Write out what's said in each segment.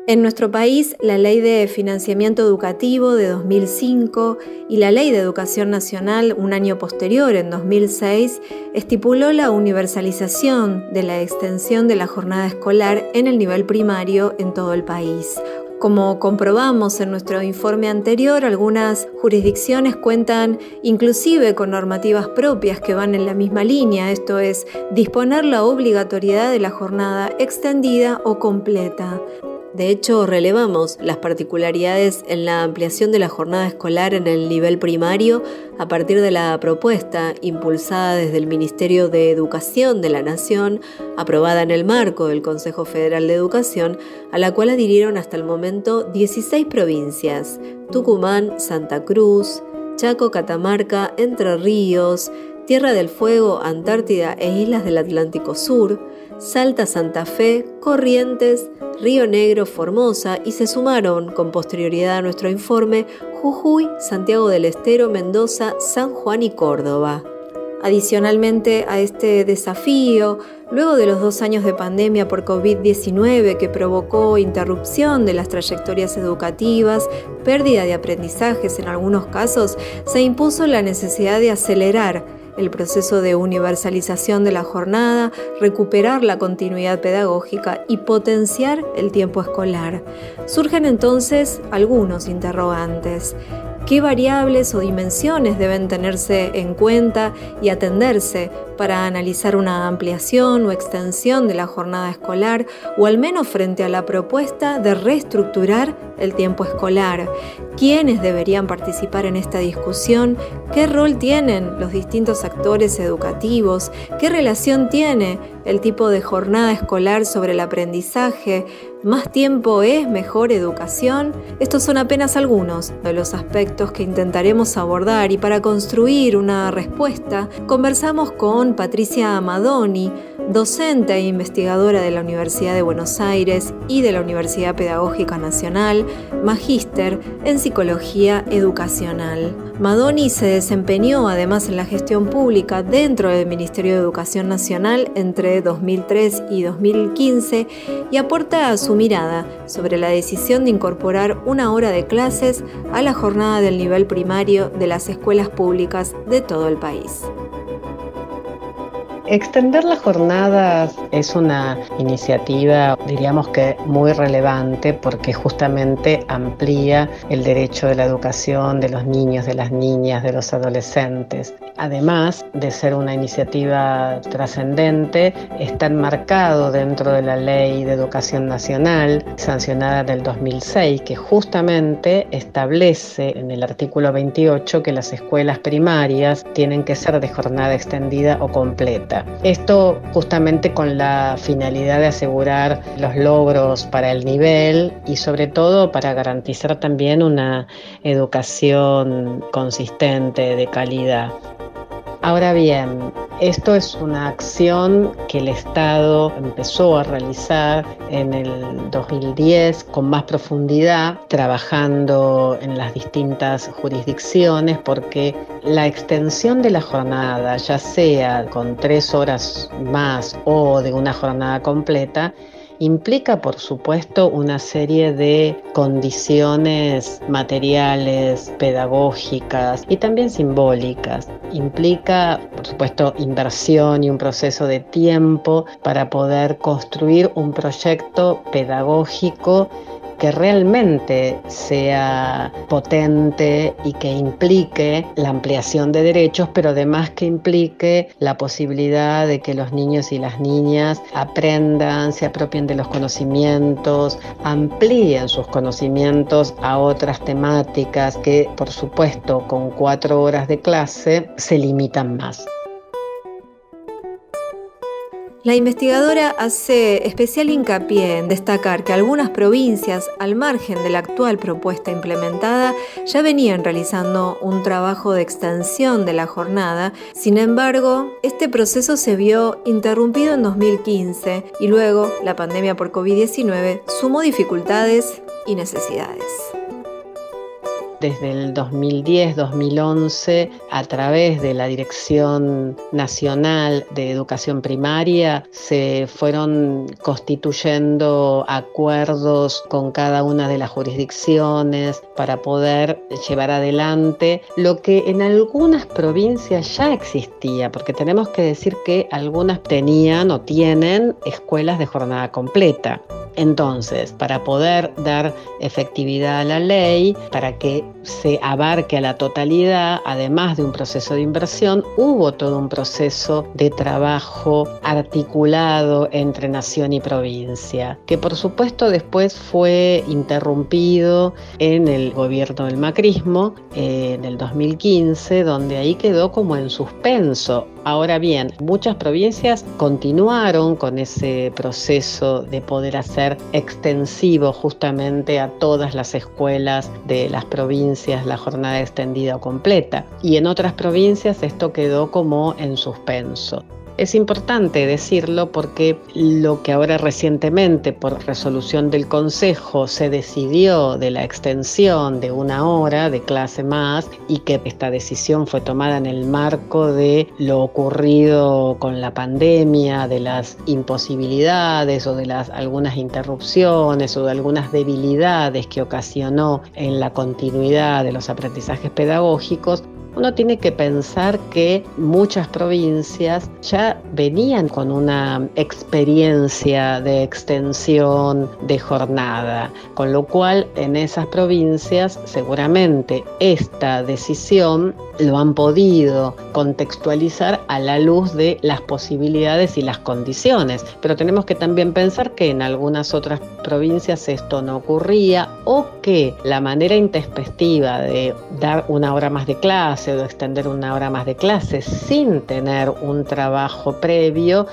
En nuestro país, la Ley de Financiamiento Educativo de 2005 y la Ley de Educación Nacional, un año posterior, en 2006, estipuló la universalización de la extensión de la jornada escolar en el nivel primario en todo el país. Como comprobamos en nuestro informe anterior, algunas jurisdicciones cuentan inclusive con normativas propias que van en la misma línea, esto es, disponer la obligatoriedad de la jornada extendida o completa. De hecho, relevamos las particularidades en la ampliación de la jornada escolar en el nivel primario a partir de la propuesta impulsada desde el Ministerio de Educación de la Nación, aprobada en el marco del Consejo Federal de Educación, a la cual adhirieron hasta el momento 16 provincias: Tucumán, Santa Cruz, Chaco, Catamarca, Entre Ríos, Tierra del Fuego, Antártida e Islas del Atlántico Sur, Salta, Santa Fe, Corrientes, Río Negro, Formosa, y se sumaron con posterioridad a nuestro informe Jujuy, Santiago del Estero, Mendoza, San Juan y Córdoba. Adicionalmente a este desafío, luego de los 2 años de pandemia por COVID-19 que provocó interrupción de las trayectorias educativas, pérdida de aprendizajes en algunos casos, se impuso la necesidad de acelerar el proceso de universalización de la jornada, recuperar la continuidad pedagógica y potenciar el tiempo escolar. Surgen entonces algunos interrogantes. ¿Qué variables o dimensiones deben tenerse en cuenta y atenderse para analizar una ampliación o extensión de la jornada escolar, o al menos frente a la propuesta de reestructurar el tiempo escolar? ¿Quiénes deberían participar en esta discusión? ¿Qué rol tienen los distintos actores educativos? ¿Qué relación tiene el tipo de jornada escolar sobre el aprendizaje? ¿Más tiempo es mejor educación? Estos son apenas algunos de los aspectos que intentaremos abordar, y para construir una respuesta conversamos con Patricia Madoni, docente e investigadora de la Universidad de Buenos Aires y de la Universidad Pedagógica Nacional, magíster en Psicología Educacional. Madoni se desempeñó además en la gestión pública dentro del Ministerio de Educación Nacional entre 2003 y 2015 y aporta su mirada sobre la decisión de incorporar 1 hora de clases a la jornada del nivel primario de las escuelas públicas de todo el país. Extender las jornadas es una iniciativa, diríamos que muy relevante, porque justamente amplía el derecho de la educación de los niños, de las niñas, de los adolescentes. Además de ser una iniciativa trascendente, está enmarcado dentro de la Ley de Educación Nacional, sancionada del 2006, que justamente establece en el artículo 28 que las escuelas primarias tienen que ser de jornada extendida o completa. Esto justamente con la finalidad de asegurar los logros para el nivel y sobre todo para garantizar también una educación consistente, de calidad. Ahora bien, esto es una acción que el Estado empezó a realizar en el 2010 con más profundidad, trabajando en las distintas jurisdicciones, porque la extensión de la jornada, ya sea con 3 horas más o de una jornada completa, implica, por supuesto, una serie de condiciones materiales, pedagógicas y también simbólicas. Implica, por supuesto, inversión y un proceso de tiempo para poder construir un proyecto pedagógico que realmente sea potente y que implique la ampliación de derechos, pero además que implique la posibilidad de que los niños y las niñas aprendan, se apropien de los conocimientos, amplíen sus conocimientos a otras temáticas que, por supuesto, con 4 horas de clase se limitan más. La investigadora hace especial hincapié en destacar que algunas provincias, al margen de la actual propuesta implementada, ya venían realizando un trabajo de extensión de la jornada. Sin embargo, este proceso se vio interrumpido en 2015 y luego la pandemia por COVID-19 sumó dificultades y necesidades. desde el 2010-2011, a través de la Dirección Nacional de Educación Primaria, se fueron constituyendo acuerdos con cada una de las jurisdicciones para poder llevar adelante lo que en algunas provincias ya existía, porque tenemos que decir que algunas tenían o tienen escuelas de jornada completa. Entonces, para poder dar efectividad a la ley, para que se abarque a la totalidad, además de un proceso de inversión, hubo todo un proceso de trabajo articulado entre nación y provincia, que por supuesto después fue interrumpido en el gobierno del macrismo, en el 2015, donde ahí quedó como en suspenso. Ahora bien, muchas provincias continuaron con ese proceso de poder hacer extensivo justamente a todas las escuelas de las provincias la jornada extendida o completa, y en otras provincias esto quedó como en suspenso. Es importante decirlo porque lo que ahora recientemente por resolución del Consejo se decidió de la extensión de 1 hora de clase más, y que esta decisión fue tomada en el marco de lo ocurrido con la pandemia, de las imposibilidades o de algunas interrupciones o de algunas debilidades que ocasionó en la continuidad de los aprendizajes pedagógicos. Uno tiene que pensar que muchas provincias ya venían con una experiencia de extensión de jornada, con lo cual en esas provincias seguramente esta decisión lo han podido contextualizar a la luz de las posibilidades y las condiciones. Pero tenemos que también pensar que en algunas otras provincias esto no ocurría, o que la manera intempestiva de dar 1 hora más de clase o de extender 1 hora más de clase sin tener un trabajo previo,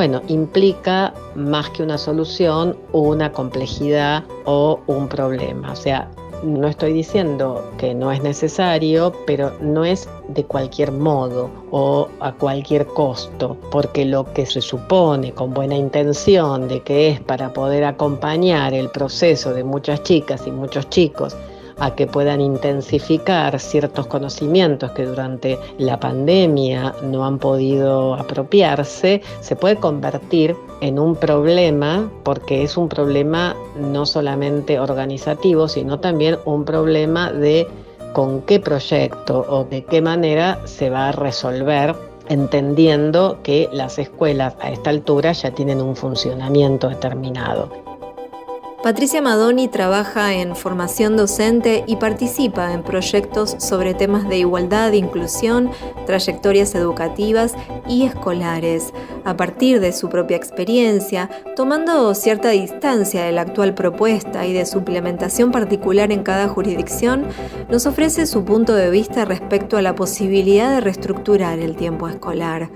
implica más que una solución, una complejidad o un problema. O sea, no estoy diciendo que no es necesario, pero no es de cualquier modo o a cualquier costo, porque lo que se supone con buena intención de que es para poder acompañar el proceso de muchas chicas y muchos chicos a que puedan intensificar ciertos conocimientos que durante la pandemia no han podido apropiarse, se puede convertir en un problema, porque es un problema no solamente organizativo, sino también un problema de con qué proyecto o de qué manera se va a resolver, entendiendo que las escuelas a esta altura ya tienen un funcionamiento determinado. Patricia Madoni trabaja en formación docente y participa en proyectos sobre temas de igualdad, inclusión, trayectorias educativas y escolares. A partir de su propia experiencia, tomando cierta distancia de la actual propuesta y de su implementación particular en cada jurisdicción, nos ofrece su punto de vista respecto a la posibilidad de reestructurar el tiempo escolar.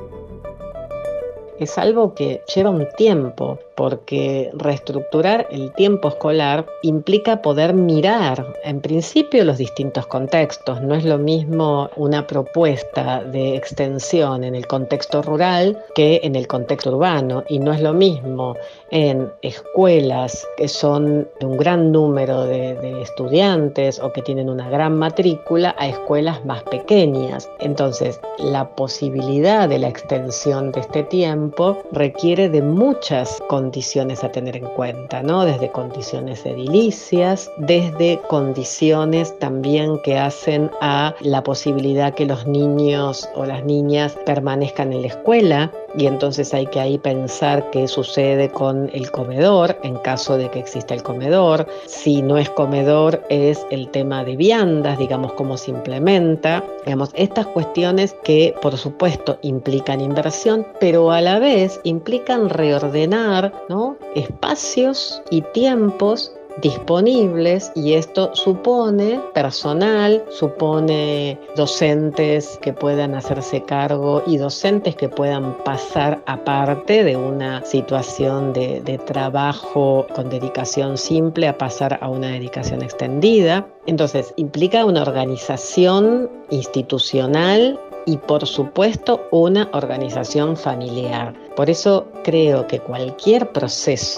Es algo que lleva un tiempo, porque reestructurar el tiempo escolar implica poder mirar, en principio, los distintos contextos. No es lo mismo una propuesta de extensión en el contexto rural que en el contexto urbano, y no es lo mismo en escuelas que son de un gran número de estudiantes o que tienen una gran matrícula a escuelas más pequeñas. Entonces, la posibilidad de la extensión de este tiempo requiere de muchas condiciones a tener en cuenta, ¿no? Desde condiciones edilicias, desde condiciones también que hacen a la posibilidad que los niños o las niñas permanezcan en la escuela, y entonces hay que ahí pensar qué sucede con el comedor, en caso de que exista el comedor. Si no es comedor, es el tema de viandas, digamos, cómo se implementa. Digamos, estas cuestiones que, por supuesto, implican inversión, pero a la vez implican reordenar, ¿no?, espacios y tiempos disponibles, y esto supone personal, supone docentes que puedan hacerse cargo y docentes que puedan pasar aparte de una situación de trabajo con dedicación simple a pasar a una dedicación extendida. Entonces, implica una organización institucional y, por supuesto, una organización familiar. Por eso creo que cualquier proceso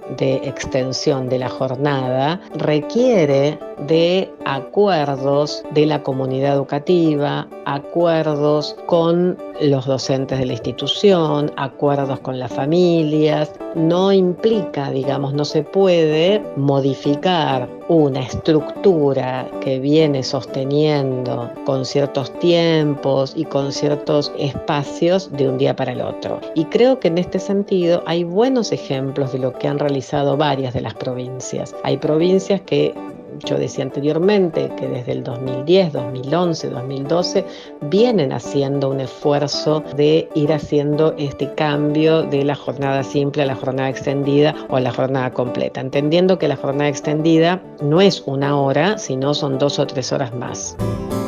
de extensión de la jornada requiere de acuerdos de la comunidad educativa, acuerdos con los docentes de la institución, acuerdos con las familias. No implica, no se puede modificar una estructura que viene sosteniendo con ciertos tiempos y con ciertos espacios de un día para el otro. Y creo que en este sentido hay buenos ejemplos de lo que han realizado varias de las provincias. Hay provincias que yo decía anteriormente que desde el 2010, 2011, 2012 vienen haciendo un esfuerzo de ir haciendo este cambio de la jornada simple a la jornada extendida o a la jornada completa, entendiendo que la jornada extendida no es 1 hora, sino son 2 o 3 horas más.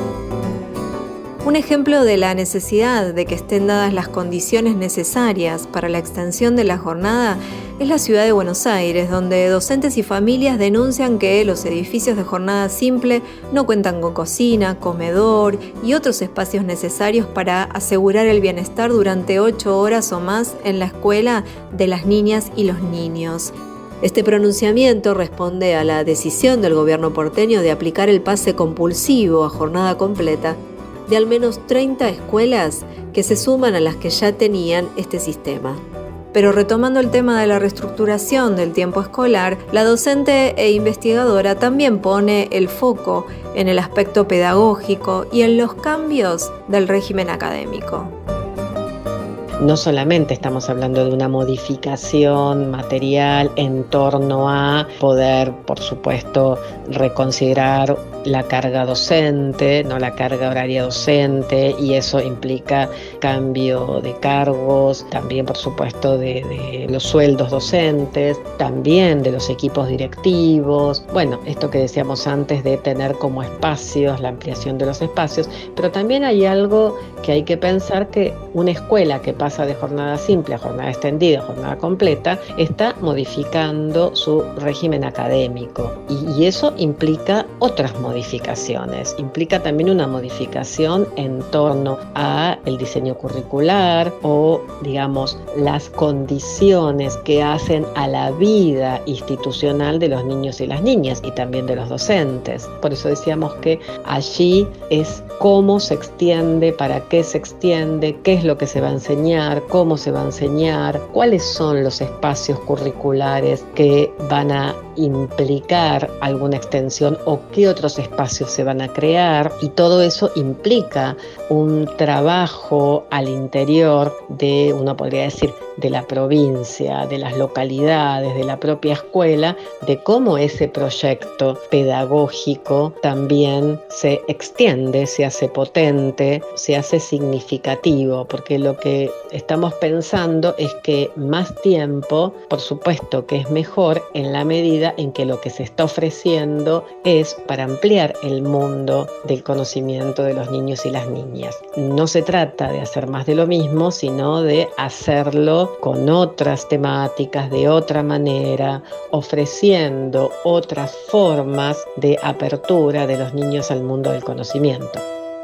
Un ejemplo de la necesidad de que estén dadas las condiciones necesarias para la extensión de la jornada es la ciudad de Buenos Aires, donde docentes y familias denuncian que los edificios de jornada simple no cuentan con cocina, comedor y otros espacios necesarios para asegurar el bienestar durante 8 horas o más en la escuela de las niñas y los niños. Este pronunciamiento responde a la decisión del gobierno porteño de aplicar el pase compulsivo a jornada completa de al menos 30 escuelas que se suman a las que ya tenían este sistema. Pero retomando el tema de la reestructuración del tiempo escolar, la docente e investigadora también pone el foco en el aspecto pedagógico y en los cambios del régimen académico. No solamente estamos hablando de una modificación material en torno a poder, por supuesto, reconsiderar la carga docente, no la carga horaria docente, y eso implica cambio de cargos, también por supuesto de los sueldos docentes, también de los equipos directivos, esto que decíamos antes de tener como espacios, la ampliación de los espacios, pero también hay algo que hay que pensar, que una escuela que pasa de jornada simple a jornada extendida, a jornada completa, está modificando su régimen académico, y eso implica otras modificaciones, implica también una modificación en torno a el diseño curricular o, las condiciones que hacen a la vida institucional de los niños y las niñas y también de los docentes. Por eso decíamos que allí es cómo se extiende, para qué se extiende, qué es lo que se va a enseñar, cómo se va a enseñar, cuáles son los espacios curriculares que van a implicar alguna extensión o qué otros espacios se van a crear, y todo eso implica un trabajo al interior de, uno podría decir, de la provincia, de las localidades, de la propia escuela, de cómo ese proyecto pedagógico también se extiende, se hace potente, se hace significativo, porque lo que estamos pensando es que más tiempo, por supuesto que es mejor en la medida en que lo que se está ofreciendo es para ampliar el mundo del conocimiento de los niños y las niñas. No se trata de hacer más de lo mismo, sino de hacerlo con otras temáticas, de otra manera, ofreciendo otras formas de apertura de los niños al mundo del conocimiento.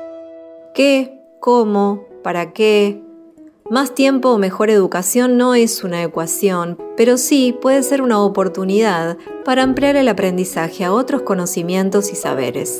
¿Qué? ¿Cómo? ¿Para qué? Más tiempo o mejor educación no es una ecuación, pero sí puede ser una oportunidad para ampliar el aprendizaje a otros conocimientos y saberes.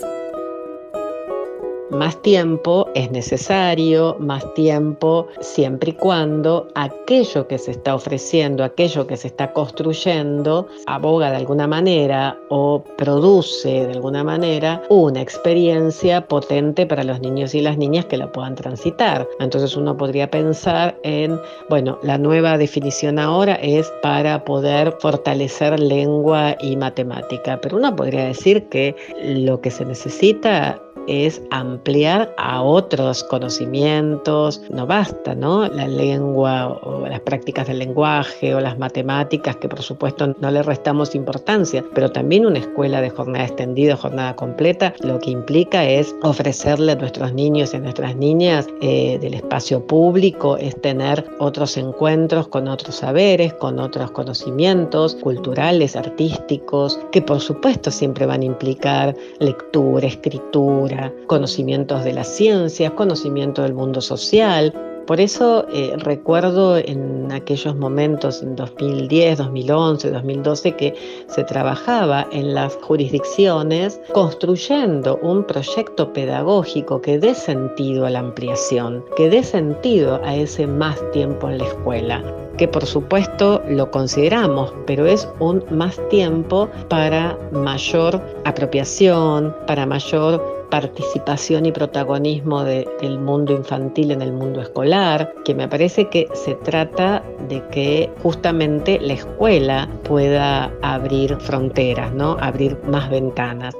Más tiempo es necesario, más tiempo siempre y cuando aquello que se está ofreciendo, aquello que se está construyendo, aboga de alguna manera o produce de alguna manera una experiencia potente para los niños y las niñas que la puedan transitar. Entonces uno podría pensar en, la nueva definición ahora es para poder fortalecer lengua y matemática, pero uno podría decir que lo que se necesita es ampliar a otros conocimientos. No basta, la lengua o las prácticas del lenguaje o las matemáticas, que por supuesto no le restamos importancia, pero también una escuela de jornada extendida, jornada completa, lo que implica es ofrecerle a nuestros niños y a nuestras niñas del espacio público, es tener otros encuentros con otros saberes, con otros conocimientos culturales, artísticos, que por supuesto siempre van a implicar lectura, escritura, conocimientos de las ciencias, conocimiento del mundo social. Por eso recuerdo en aquellos momentos, en 2010, 2011, 2012, que se trabajaba en las jurisdicciones construyendo un proyecto pedagógico que dé sentido a la ampliación, que dé sentido a ese más tiempo en la escuela, que por supuesto lo consideramos, pero es un más tiempo para mayor apropiación, para mayor participación y protagonismo del mundo infantil en el mundo escolar, que me parece que se trata de que justamente la escuela pueda abrir fronteras, ¿no? Abrir más ventanas.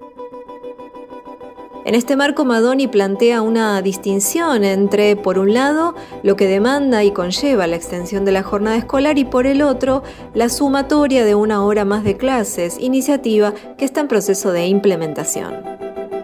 En este marco, Madoni plantea una distinción entre, por un lado, lo que demanda y conlleva la extensión de la jornada escolar y, por el otro, la sumatoria de una hora más de clases, iniciativa que está en proceso de implementación.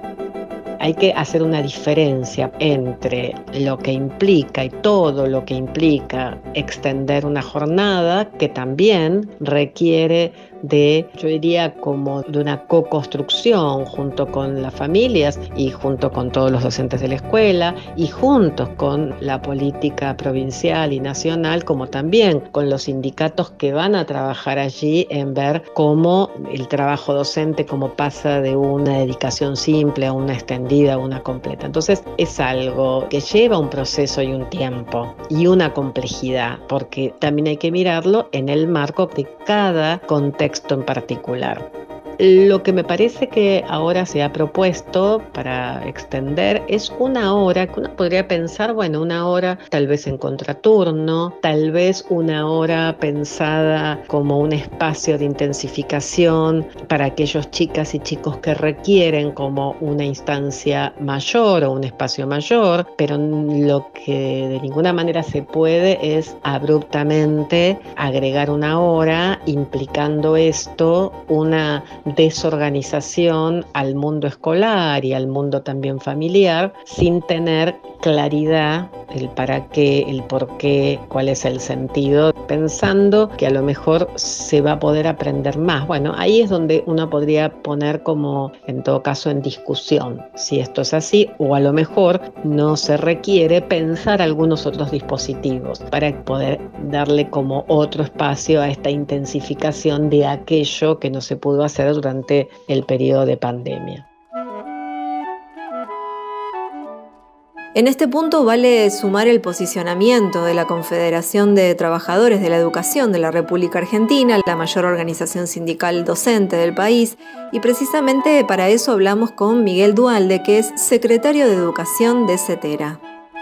Hay que hacer una diferencia entre lo que implica y todo lo que implica extender una jornada, que también requiere de, yo diría, como de una co-construcción junto con las familias y junto con todos los docentes de la escuela y juntos con la política provincial y nacional, como también con los sindicatos que van a trabajar allí en ver cómo el trabajo docente, cómo pasa de una dedicación simple a una extendida, a una completa. Entonces es algo que lleva un proceso y un tiempo y una complejidad, porque también hay que mirarlo en el marco de cada contexto en particular. Lo que me parece que ahora se ha propuesto para extender es una hora, que uno podría pensar, bueno, una hora tal vez en contraturno, tal vez una hora pensada como un espacio de intensificación para aquellos chicas y chicos que requieren como una instancia mayor o un espacio mayor, pero lo que de ninguna manera se puede es abruptamente agregar una hora, implicando esto una desorganización al mundo escolar y al mundo también familiar, sin tener claridad el para qué, el por qué, cuál es el sentido, pensando que a lo mejor se va a poder aprender más. Bueno, ahí es donde uno podría poner como, en todo caso, en discusión si esto es así, o a lo mejor no se requiere pensar algunos otros dispositivos para poder darle como otro espacio a esta intensificación de aquello que no se pudo hacer durante el periodo de pandemia. En este punto vale sumar el posicionamiento de la Confederación de Trabajadores de la Educación de la República Argentina, la mayor organización sindical docente del país, y precisamente para eso hablamos con Miguel Duhalde, que es secretario de Educación de CETERA.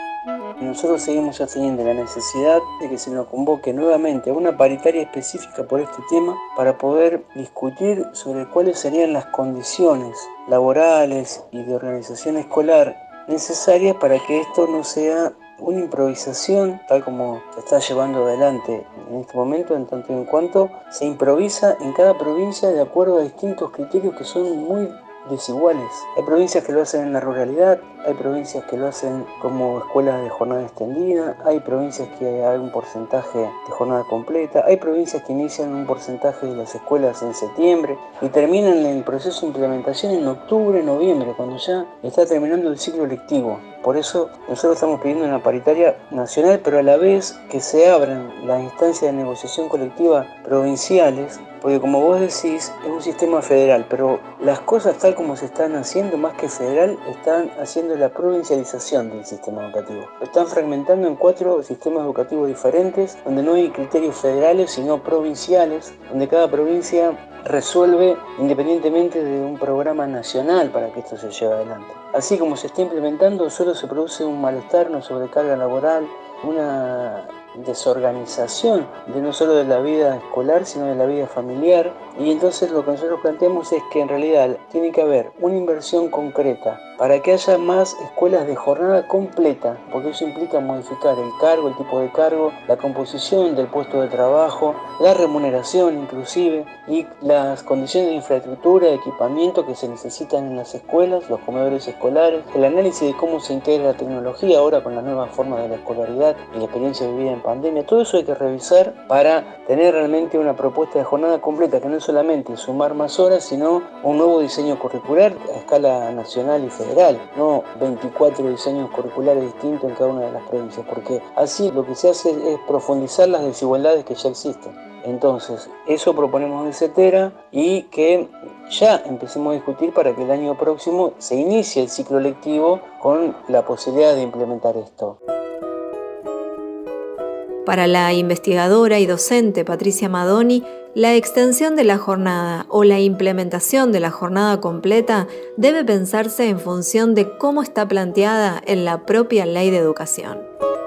Nosotros seguimos sosteniendo la necesidad de que se nos convoque nuevamente a una paritaria específica por este tema para poder discutir sobre cuáles serían las condiciones laborales y de organización escolar necesarias para que esto no sea una improvisación tal como se está llevando adelante en este momento, en tanto y en cuanto se improvisa en cada provincia de acuerdo a distintos criterios que son muy desiguales. Hay provincias que lo hacen en la ruralidad, hay provincias que lo hacen como escuelas de jornada extendida, hay provincias que hay un porcentaje de jornada completa, hay provincias que inician un porcentaje de las escuelas en septiembre y terminan el proceso de implementación en octubre, noviembre, cuando ya está terminando el ciclo lectivo. Por eso nosotros estamos pidiendo una paritaria nacional, pero a la vez que se abran las instancias de negociación colectiva provinciales, porque como vos decís, es un sistema federal, pero las cosas tal como se están haciendo, más que federal, están haciendo la provincialización del sistema educativo. Lo están fragmentando en 4 sistemas educativos diferentes, donde no hay criterios federales, sino provinciales, donde cada provincia resuelve independientemente de un programa nacional para que esto se lleve adelante. Así como se está implementando, solo se produce un malestar, una sobrecarga laboral, una desorganización de no solo de la vida escolar, sino de la vida familiar. Y entonces lo que nosotros planteamos es que en realidad tiene que haber una inversión concreta para que haya más escuelas de jornada completa, porque eso implica modificar el cargo, el tipo de cargo, la composición del puesto de trabajo, la remuneración inclusive, y las condiciones de infraestructura, de equipamiento que se necesitan en las escuelas, los comedores escolares, el análisis de cómo se integra la tecnología ahora con las nuevas formas de la escolaridad y la experiencia vivida en pandemia. Todo eso hay que revisar para tener realmente una propuesta de jornada completa, que no es solamente sumar más horas, sino un nuevo diseño curricular a escala nacional y federal, no 24 diseños curriculares distintos en cada una de las provincias, porque así lo que se hace es profundizar las desigualdades que ya existen. Entonces, eso proponemos en CETERA y que ya empecemos a discutir para que el año próximo se inicie el ciclo lectivo con la posibilidad de implementar esto. Para la investigadora y docente Patricia Madoni, la extensión de la jornada o la implementación de la jornada completa debe pensarse en función de cómo está planteada en la propia Ley de Educación.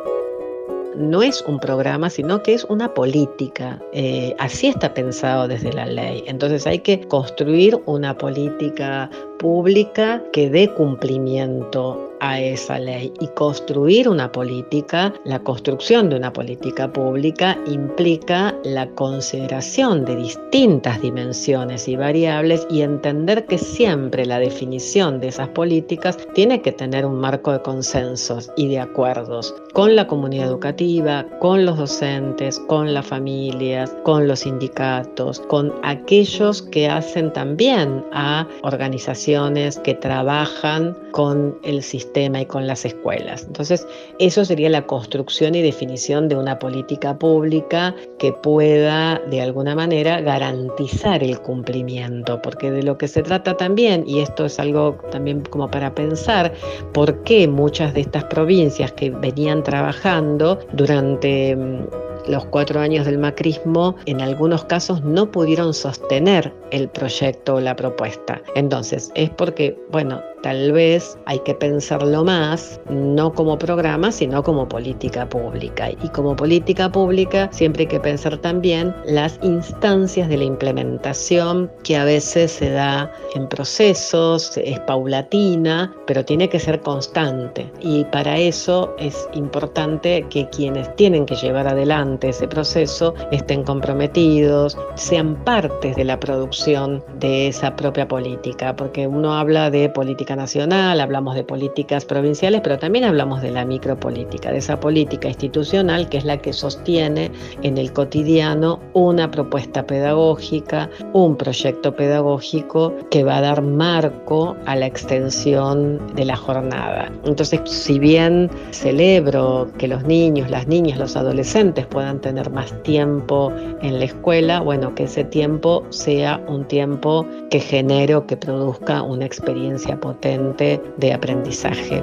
No es un programa, sino que es una política. Así está pensado desde la ley. Entonces hay que construir una política pública que dé cumplimiento a esa ley, y construir una política, la construcción de una política pública implica la consideración de distintas dimensiones y variables, y entender que siempre la definición de esas políticas tiene que tener un marco de consensos y de acuerdos con la comunidad educativa, con los docentes, con las familias, con los sindicatos, con aquellos que hacen también a organizaciones que trabajan con el sistema y con las escuelas. Entonces, eso sería la construcción y definición de una política pública que pueda, de alguna manera, garantizar el cumplimiento, porque de lo que se trata también, y esto es algo también como para pensar, por qué muchas de estas provincias que venían trabajando durante los 4 años del macrismo, en algunos casos no pudieron sostener el proyecto o la propuesta. Entonces, es porque, tal vez hay que pensarlo más, no como programa, sino como política pública. Y como política pública siempre hay que pensar también las instancias de la implementación, que a veces se da en procesos, es paulatina, pero tiene que ser constante. Y para eso es importante que quienes tienen que llevar adelante ese proceso estén comprometidos, sean partes de la producción de esa propia política, porque uno habla de política nacional, hablamos de políticas provinciales, pero también hablamos de la micropolítica, de esa política institucional que es la que sostiene en el cotidiano una propuesta pedagógica, un proyecto pedagógico que va a dar marco a la extensión de la jornada. Entonces, si bien celebro que los niños, las niñas, los adolescentes puedan tener más tiempo en la escuela, que ese tiempo sea un tiempo que genere o que produzca una experiencia potente de aprendizaje.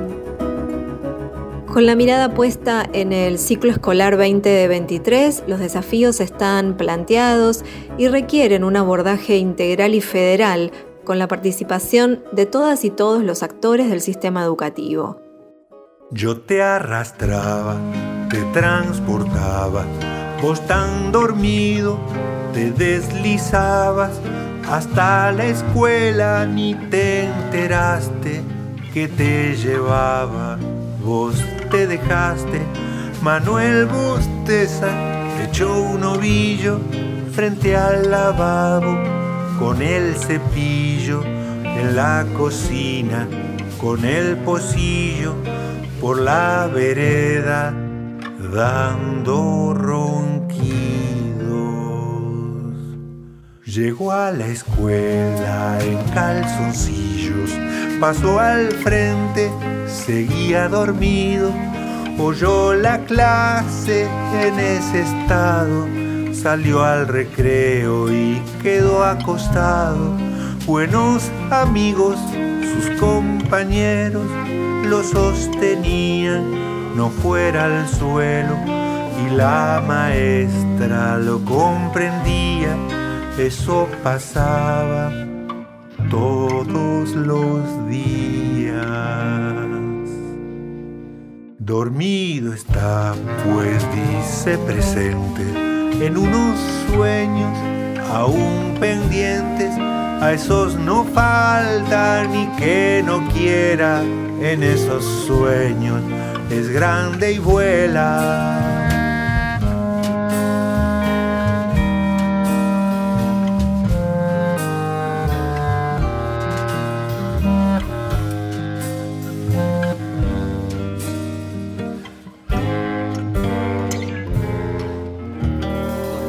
Con la mirada puesta en el ciclo escolar 2023, los desafíos están planteados y requieren un abordaje integral y federal con la participación de todas y todos los actores del sistema educativo. Yo te arrastraba, te transportaba, vos tan dormido te deslizabas hasta la escuela, ni te enteraste que te llevaba. Vos te dejaste, Manuel bosteza, echó un ovillo frente al lavabo, con el cepillo en la cocina, con el pocillo por la vereda, dando ronquidos. Llegó a la escuela en calzoncillos, pasó al frente, seguía dormido, oyó la clase en ese estado, salió al recreo y quedó acostado. Buenos amigos, sus compañeros lo sostenían, no fuera al suelo, y la maestra lo comprendía. Eso pasaba todos los días. Dormido está, pues dice presente, en unos sueños aún pendientes. A esos no falta ni que no quiera, en esos sueños es grande y vuela.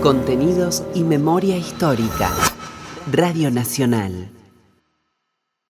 Contenidos y memoria histórica. Radio Nacional.